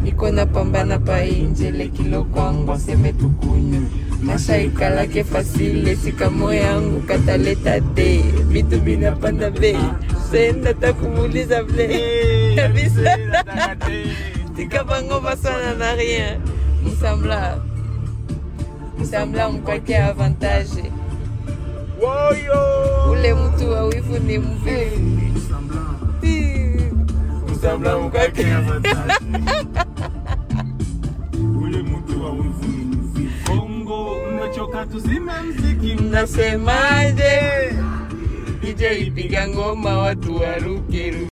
Niko na pambana pa inje le kilo kwangu seme tukunywe. Masha ikalake fasile sika moyo yangu kataleta te. Vitu binapanda bei. Senda takumuliza ble. Bisa. Tika bango basana na rien. Msambla mkwake avantage. Woyo! Ule mtu wa wifu ni mvili. Msambla mkwake avantage. Ule mtu wa wifu ni mvili. Kongo mmechoka tuzime mziki Mnasemaje? DJ ipiga ngoma watu waruke.